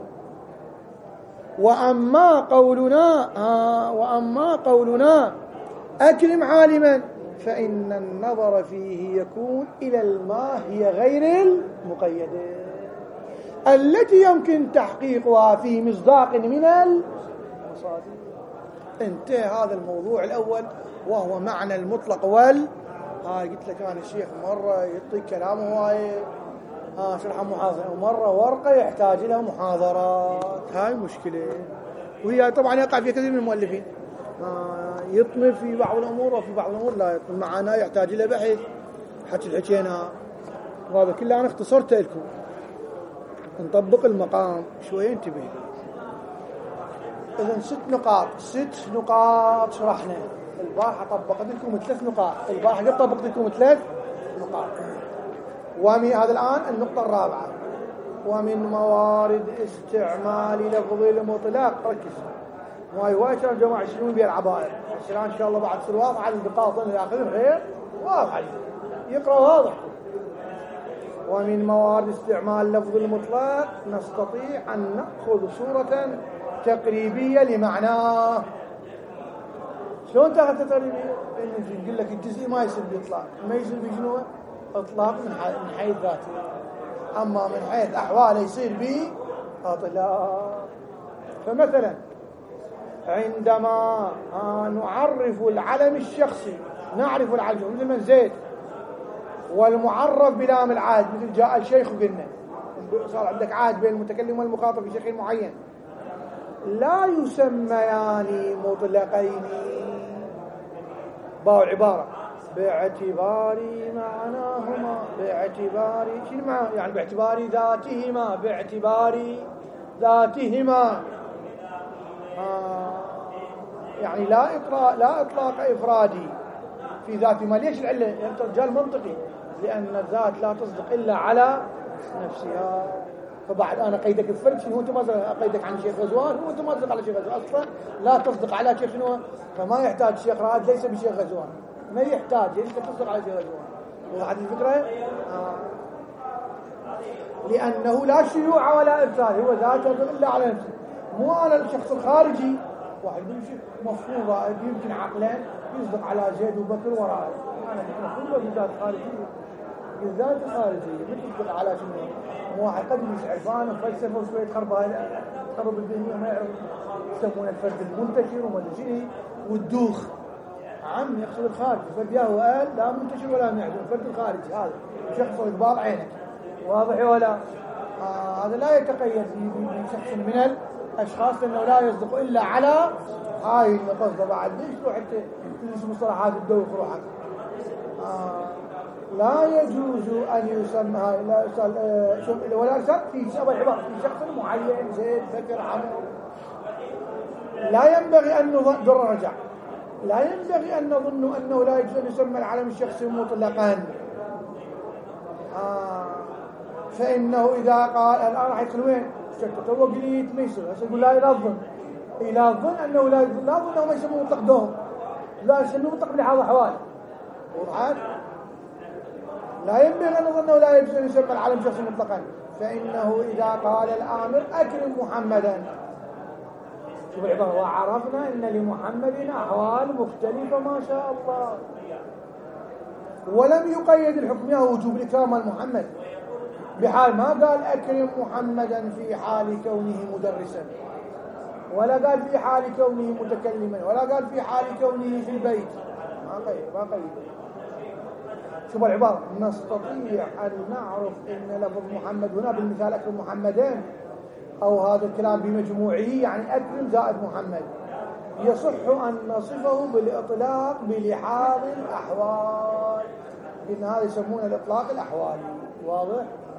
Speaker 1: وأما قولنا آه وأما قولنا أكرم عالما فإن النظر فيه يكون إلى الماهية غير المقيدة التي يمكن تحقيقها في مصداق من المصادر. انتهى هذا الموضوع الأول وهو معنى المطلق وال هاي قلت لك أنا الشيخ مرة يعطي كلامه هاي ها شرح محاضرة، ومرة ورقة يحتاج لها محاضرات. هاي مشكلة، وهي طبعا يقع في كثير من المؤلفين يطمر في بعض الأمور وفي بعض الأمور لا يطمر. معنا يحتاج إلى بحث حتى الحكينا، وهذا كله أنا اختصرته لكم. نطبق المقام شوية انتبه لي. إذن ست نقاط ست نقاط شرحنا. البارحة طبقت لكم ثلاث نقاط، البارحة قد طبقت لكم ثلاث نقاط، ومن هذا الآن النقطة الرابعة، ومن موارد استعمال لفظ المطلق. ركز ما هواي كان جماعة يشيلون بها العبائر، الآن إن شاء الله بعد سلواف على النقاط اللي ياخذون غير واضح يقرأ واضح. ومن موارد استعمال لفظ المطلق نستطيع أن نأخذ صورة تقريبية لمعناه. شلون تأخذ تقريبية؟ نقول لك الجزء ما يصير بإطلاق، ما يصير بشنو؟ إطلاق من حيث ذاته، أما من حيث أحواله يصير بإطلاق. فمثلا عندما نعرف العلم الشخصي، نعرف العلم مثل من زيد، والمعرف بلام العهد مثل جاء الشيخ وقلنا صار عندك عهد بين المتكلم والمخاطب في شيخ معين، لا يسميان مطلقين باو عبارة باعتبار معناهما، باعتبار شنو معنى؟ يعني باعتبار ذاتهما، باعتبار ذاتهما. آه يعني لا إطلاق لا إطلاق إفرادي في ذاتهما. ليش العلة؟ يعني رجال منطقي، لأن الذات لا تصدق إلا على نفسها. فبعد أنا قيدك الفرد شنو؟ أنت ما قيدك عن شيخ غزوان، هو أنت ما تصدق على شيخ غزوان أصلا، لا تصدق على شيخ شنو؟ فما يحتاج شيخ رائد ليس بشيخ غزوان، ما يحتاج أنت تصدق على شيخ غزوان. وضحت الفكرة؟ آه. لأنه لا شيوع ولا إرسال، هو ذاته إلا على نفسه. مو أنا الشخص الخارجي واحد يمشي مفروض يمكن عقلين يصدق على زيد وبكر وراء، أنا مفروض بذات خارجية، بالذات خارجية ما تصدق على شنو؟ مو واحد قد يمشي عرفان وفلسفة وشوية خربان خرب الدنيا ما يعرف يسمونه الفرد المنتشر وما ادري شنو والدوخ. عم يقصد الخارج، الفرد يا هو قال لا منتشر ولا معدوم، الفرد الخارجي هذا شخص يقبال عينك، واضح ولا؟ آه هذا لا يتقيد بشخص من الأشخاص لأنه لا يصدق إلا على هاي القصة. بعد ليش تروح انت تدرس مصطلحات الدوخ روحك؟ آه لا يجوز أن يسمى لا يسأل آه ولا يسأل في شبه عبارة في شخص معين زيد بكر عمرو. لا ينبغي أن نظن در رجع لا ينبغي أن نظن أنه لا يجوز أن يسمى العلم الشخصي مطلقا. آه فإنه إذا قال الآن راح يدخل وين؟ شكته هو قليت ما يصير، هسه يقول لا يظن إلى ظن أنه لا لا ظن أنه ما يسموه مطلق دوم، لا يسموه مطلق بلحاظ أحوال. وضحت؟ لا ينبغي أن نظن أنه لا يجوز أن يسمى العلم شخص مطلقا، فإنه إذا قال الآمر أكرم محمدا، شوف العبارة، وعرفنا أن لمحمد أحوال مختلفة ما شاء الله، ولم يقيد الحكم يا وجوب الإكرام محمد بحال ما قال أكرم محمدا في حال كونه مدرسا، ولا قال في حال كونه متكلما، ولا قال في حال كونه في البيت، ما قيد ما قيد. شوف العبارة، نستطيع أن نعرف أن لفظ محمد هنا بالمثال أكرم محمدين أو هذا الكلام بمجموعه يعني أكرم زائد محمد، يصح أن نصفه بالإطلاق بلحاظ الأحوال، لأن هذا يسمونه الإطلاق الأحوالي. واضح؟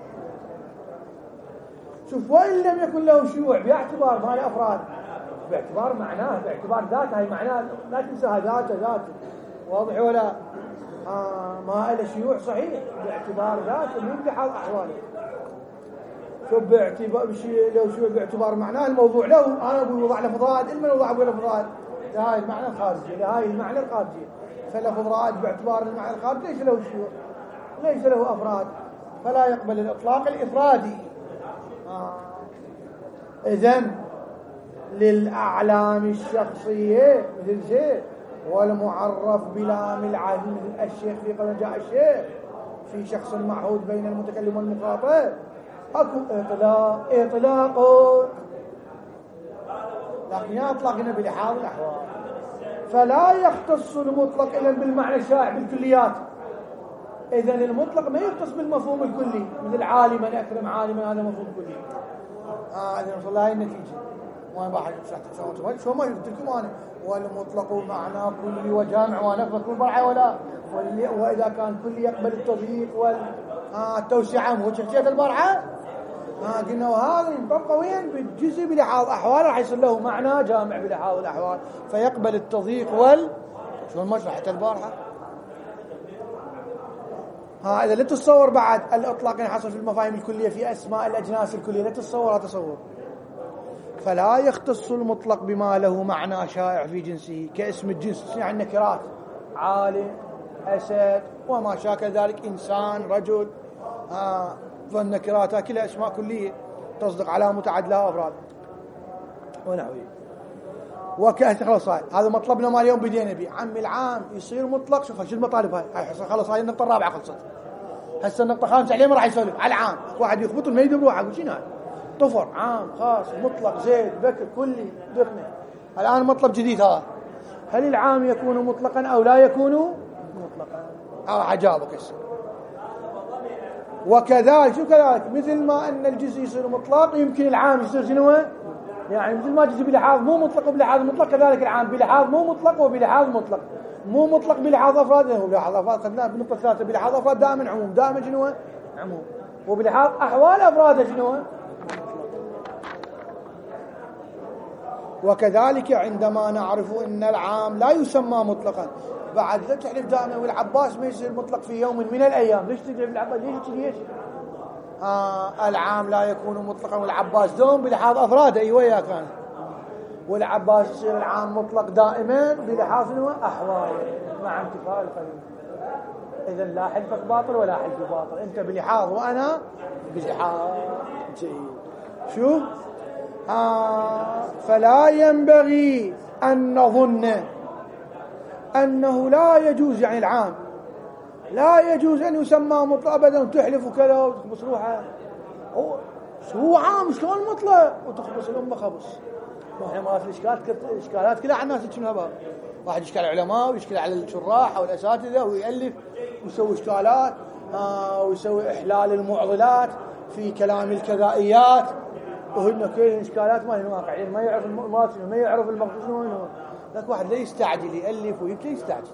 Speaker 1: شوف، وإن لم يكن له شيوع باعتبار ما له أفراد، باعتبار معناه، باعتبار ذاته، هي معناه لا تنساها ذاته ذاته. واضح ولا؟ آه ما له شيوع صحيح باعتبار ذاته مو بحال أحواله. شوف باعتبار لو شو باعتبار معناه الموضوع له، أنا أقول وضع له فضائل، إلما وضع له فضائل لهاي المعنى الخارجي، لهاي المعنى الخارجي، فلفظ رائد باعتبار المعنى الخارجي ليس له شيوع، ليس له أفراد، فلا يقبل الإطلاق الإفرادي. آه. إذن للأعلام الشخصية مثل زيد، والمعرف بلام العهد مثل الشيخ في قول جاء الشيخ في شخص معهود بين المتكلم والمخاطب، أكو إطلاق إطلاق لكن يطلق هنا بلحاظ الأحوال، فلا يختص المطلق إلا بالمعنى الشائع بالكليات. إذن المطلق ما يختص بالمفهوم الكلي مثل عالما أكرم عالما، هذا مفهوم كلي. آه إذن وصل لهاي النتيجة. وأنا بحاجة شو شو ما قلت لكم أنا، والمطلق معناه كلي وجامع، وأنا بكون برعة ولا، وإذا كان كلي يقبل التضييق والتوسعة. مو شخصية البرعة آه قلنا وهذا ينطبق وين بالجزء بلحاظ أحوال، راح يصير له معنى جامع بلحاظ الأحوال، فيقبل التضييق وال شو المشرحة البارحة. ها إذا لا تتصور بعد الإطلاق ينحصر في المفاهيم الكلية في أسماء الأجناس الكلية، لا تتصور تصور. فلا يختص المطلق بما له معنى شائع في جنسه كاسم الجنس، يعني النكرات عالم أسد وما شاكل ذلك، إنسان رجل، آه فالنكرات كلها اسماء كليه تصدق على متعدلة افراد ونحوه. وكأنت خلاص هاي هذا مطلبنا ما اليوم بدينا به. عمي العام يصير مطلق. شوف شو المطالب هاي هاي خلاص هاي النقطة الرابعة خلصت. هسه النقطة الخامسة عليه ما راح يسولف على العام. واحد يخبط ما يدري روحه شنو هاي طفر عام خاص مطلق زيد بكر كلي دخنه. الآن مطلب جديد هذا. هل العام يكون مطلقا أو لا يكون مطلقا؟ اه عجابك هسه. وكذلك شو كذلك مثل ما أن الجزء يصير مطلق يمكن العام يصير شنو يعني مثل ما جزء بلحاظ مو مطلق وبلحاظ مطلق كذلك العام بلحاظ مو مطلق وبلحاظ مطلق. مو مطلق بلحاظ أفراد هو بلحاظ أفراد خدناه بالنقطة الثالثة بلحاظ أفراد دائما عموم دائما شنو عموم. وبلحاظ أحوال أفراد شنو. وكذلك عندما نعرف أن العام لا يسمى مطلقا بعد لا تحلف دائما والعباس ما يصير مطلق في يوم من الأيام. ليش تجري بالعباس ليش ليش آه العام لا يكون مطلقا والعباس دوم بلحاظ أفراد أيوة يا كان. والعباس يصير العام مطلق دائما بلحاظ أحوال مع انتفاء القيود. إذا لا حلفك باطل ولا حلف باطل أنت بلحاظ وأنا بلحاظ جيد. شو آه فلا ينبغي أن نظن أنه لا يجوز يعني العام لا يجوز أن يسمى مطلق أبدا تحلف وكذا وتخبص روحه. هو هو عام شلون مطلق وتخبص الأمة خبص. واحنا ما في الإشكالات الإشكالات كلها على الناس شنو هبا. واحد يشكل على العلماء ويشكل على الشراح أو الأساتذة ويألف ويسوي إشكالات آه ويسوي إحلال المعضلات في كلام الكذائيات وهن كل إشكالات ما هي الواقع يعني ما يعرف المقصود ما يعرف المقصود شنو. لك واحد لا يستعجل يألف ويبتدي يستعجل.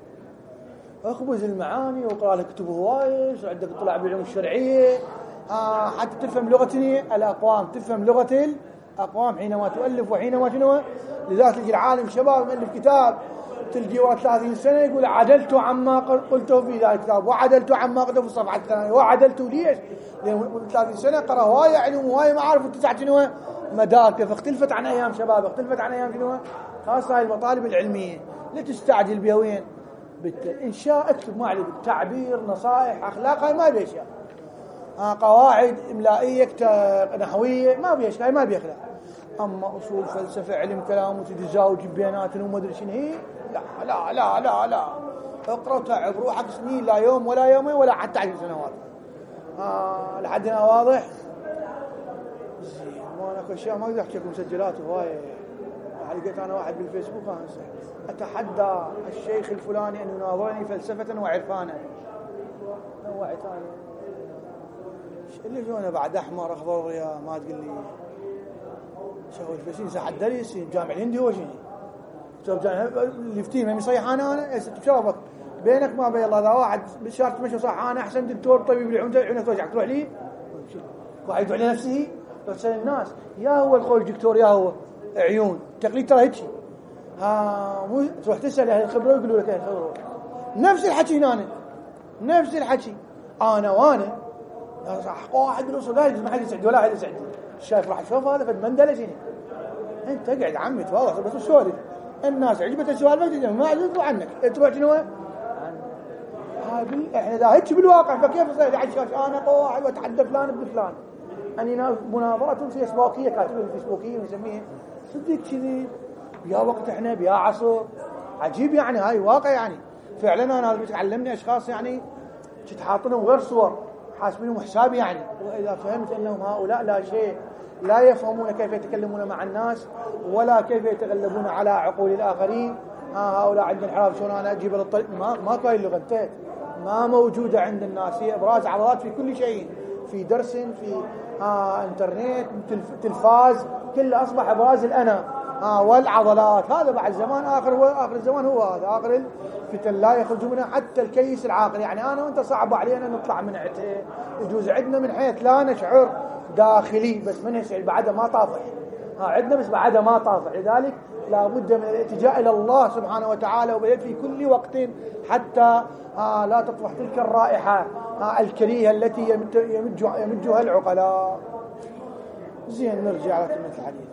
Speaker 1: اخبز المعاني وقرأ لك كتب هوايش وعندك اطلاع بالعلوم الشرعية آه حتى تفهم لغة الأقوام تفهم لغة الأقوام حينما تؤلف وحينما شنو. لذلك تلقي العالم شباب مؤلف كتاب تلقي ورا ثلاثين سنة يقول عدلت عما قلته في ذلك الكتاب وعدلت عما قلته في الصفحة الثانية وعدلت. ليش؟ لأن ثلاثين سنة قرأ هواية علوم وهواية معارف وتسعة شنو مدارك فاختلفت عن أيام شباب اختلفت عن أيام شنو خاصة هاي المطالب العلمية. لا تستعجل بها وين بالإنشاء اكتب ما عليك تعبير نصائح أخلاق هاي ما بيش آه قواعد إملائية نحوية ما بيش هاي ما بيخلق. أما أصول فلسفة علم كلام وتتزاوج بيانات وما أدري شنو هي لا لا لا لا لا اقرأ وتعب روحك سنين لا يوم ولا يومين ولا حتى عشر سنوات. آه لحدنا واضح زين. وانا كل شيء ما اقدر احكي لكم مسجلات هوايه. لقيت انا واحد بالفيسبوك انسى اتحدى الشيخ الفلاني ان يناظرني فلسفه وعرفانا. نوعت انا اللي جونا بعد احمر اخضر يا ما تقول لي شغل بس ساعه درس الجامع الهندي هو شنو اللي يفتي ما يصيح انا انا شربك بينك ما بين الله. ذا واحد بالشارع تمشي صح انا احسن دكتور طبيب العيون عيونك توجعك تروح لي واحد يدعو على نفسه بس الناس يا هو القول دكتور يا هو عيون تقليد ترى هيك ها مو تروح تسال اهل الخبره يقولوا لك اهل الخبره نفس الحكي هنا نفس الحكي انا وانا صح واحد بالوصول لا ما حد يسعد ولا حد يسعد الشايف راح يشوف هذا فد مندله شنو انت اقعد عمي تواضع بس سولف الناس عجبت السؤال ما عجبوا عنك تروح شنو هذه احنا ذا هيك بالواقع فكيف يصير على الشاشه انا قاعد واتحدى فلان ابن فلان اني مناظره فيسبوكيه كاتبه الفيسبوكيه ونسميه صدق كذي يا وقت احنا بيا عصر عجيب يعني هاي واقع يعني فعلا انا هذا بيتعلمني اشخاص يعني كنت حاطينهم غير صور حاسبينهم حساب يعني. واذا فهمت انهم هؤلاء لا شيء لا يفهمون كيف يتكلمون مع الناس ولا كيف يتغلبون على عقول الاخرين. ها هؤلاء عندنا انحراف شلون انا اجيب للطريق ما ما كاين اللغه انتهت ما موجوده عند الناس. هي ابراز عضلات في كل شيء في درس في آه انترنت تلفاز كله اصبح ابراز الانا آه والعضلات. هذا بعد زمان اخر هو اخر الزمان هو هذا اخر الفتن لا يخرج منها حتى الكيس العاقل. يعني انا وانت صعب علينا نطلع من عته يجوز عندنا من حيث لا نشعر داخلي بس من يسعي بعده ما طافح ها عندنا بس بعده ما طافح. لذلك لا بد من الالتجاء الى الله سبحانه وتعالى وبيد في كل وقت حتى آه لا تطفح تلك الرائحه آه الكريهه التي يمج يمجها العقلاء. زين نرجع على كلمه الحديث.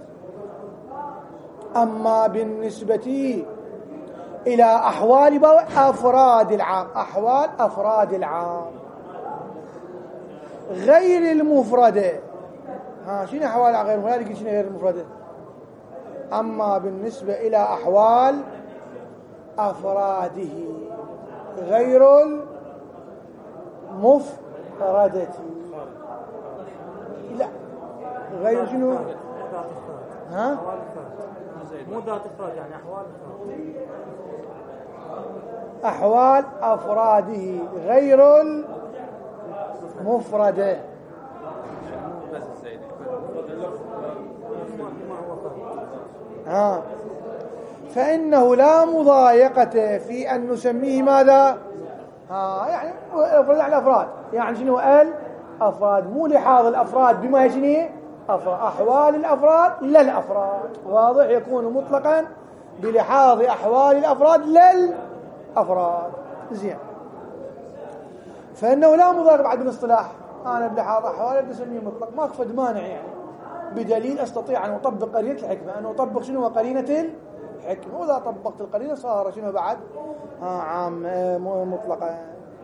Speaker 1: اما بالنسبه الى احوال افراد العام احوال افراد العام غير المفردة. ها شنو أحوال غير المفردة؟ شنو غير المفردة؟ أما بالنسبة إلى أحوال أفراده غير المفردة. لا غير شنو؟ ها؟
Speaker 2: مو ذات إفراد يعني أحوال إفراد.
Speaker 1: أحوال أفراده غير المفردة. ها فإنه لا مضايقة في أن نسميه ماذا؟ ها يعني الأفراد يعني شنو الأفراد، مو لحاظ الأفراد بما يشنيه أفراد. أحوال الأفراد لا الأفراد، واضح؟ يكون مطلقا بلحاظ أحوال الأفراد للأفراد. زين. فإنه لا مضايقة بعد الاصطلاح، أنا بلحاظ أحوال بسميه مطلق، ما كفد مانع يعني، بدليل أستطيع أن أطبق قرينة الحكمة، أن أطبق شنو قرينة الحكمة، وإذا طبقت القرينة صار شنو بعد آه عام مطلقا.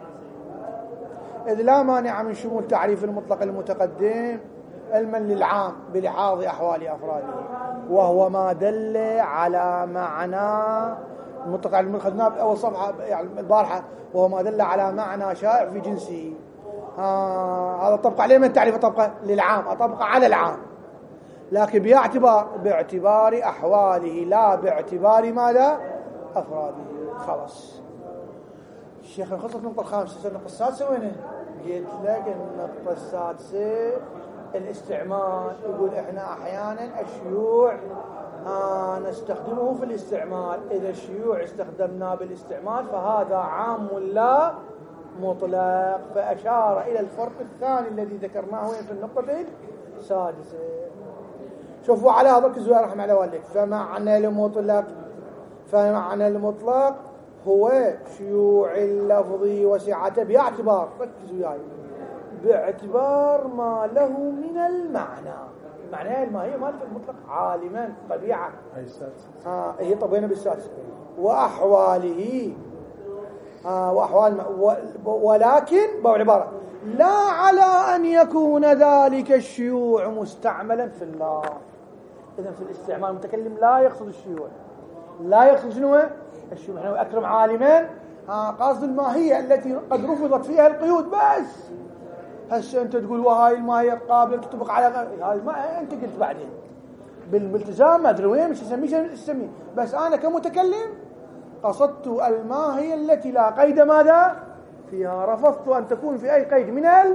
Speaker 1: إذ لا مانع من شمول تعريف المطلق المتقدم علما للعام بلحاظ أحوال أفراده، وهو ما دل على معنى المطلق اللي أخذناه بأول صفحة يعني البارحة، وهو ما دل على معنى شائع في جنسه. آه هذا طبق عليه من التعريف، طبقه للعام، أطبقه على العام، لكن باعتبار باعتبار أحواله لا باعتبار ماذا؟ أفراده. خلاص الشيخ نخصص النقطة الخامسة. النقطة السادسة وينه؟ قلت لك النقطة السادسة الاستعمال. يقول إحنا أحيانا الشيوع آه نستخدمه في الاستعمال، إذا الشيوع استخدمناه بالاستعمال فهذا عام لا مطلق. فأشار إلى الفرق الثاني الذي ذكرناه في النقطة السادسة. شوفوا على هذا ركزوا يا رحمة الله والديك. فمعنى المطلق فمعنى المطلق هو شيوع اللفظ وسعته باعتبار، ركزوا وياي، باعتبار ما له من المعنى. المعنى الماهية مالت المطلق عالما طبيعة هي السادسة. اه هي طبينا بالسادسة. وأحواله آه وأحوال و... ولكن بعبارة لا على أن يكون ذلك الشيوع مستعملا في الله. إذن في الاستعمال المتكلم لا يقصد الشيوع، لا يقصد شنو الشيوع. نحن أكرم عالما آه قصد الماهية التي قد رفضت فيها القيود بس. هسه أنت تقول وهاي الماهية قابلة تطبق على هاي ما أنت قلت بعدين بالالتزام ما أدري وين مش اسميه اسميه، بس أنا كمتكلم قصدت الماهية التي لا قيد ماذا فيها، رفضت أن تكون في أي قيد من ال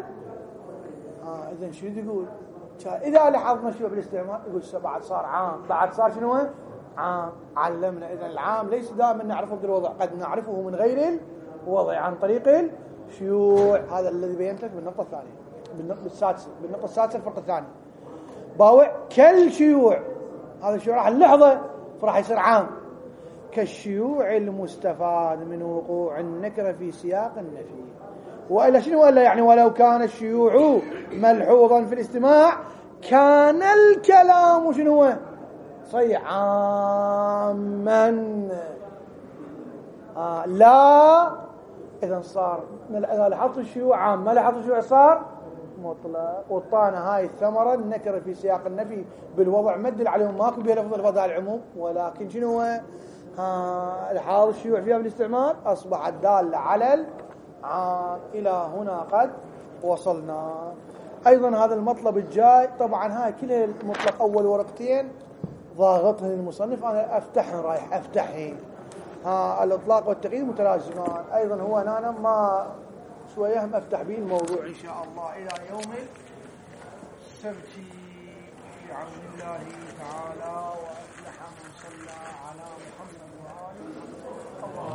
Speaker 1: آه إذن شو يقول؟ إذا لاحظنا شيء بالاستعمال يقول بعد صار عام، بعد صار شنو عام. علمنا إذن العام ليس دائما نعرفه بالوضع، قد نعرفه من غير الوضع عن طريق الشيوع. هذا الذي بينت لك بالنقطة الثانية بالنقطة السادسة. بالنقطة السادسة الفرق الثاني باوع كالشيوع، هذا الشيوع راح اللحظة فراح يصير عام، كالشيوع المستفاد من وقوع النكرة في سياق النفي. وإلا شنو إلا يعني ولو كان الشيوع ملحوظا في الاستماع كان الكلام شنو صي عاما آه لا. إذا صار إذا لاحظت الشيوع عام، ما لاحظت الشيوع صار مطلق. والطانة هاي الثمرة النكرة في سياق النفي بالوضع مدل عليهم ماكو بها لفظ لفظ العموم، ولكن شنو ها الحاضر الشيوع فيها بالاستعمال أصبحت دالة على العام. إلى هنا قد وصلنا. أيضا هذا المطلب الجاي طبعا هاي كلها المطلب أول ورقتين ضاغطهن المصنف، أنا أفتحهن رايح أفتحهن. ها الإطلاق والتقييد متلازمان. أيضا هو أنا ما شوية هم أفتح به الموضوع إن شاء الله إلى يوم السبت بعون الله تعالى. وأفلح من صلى على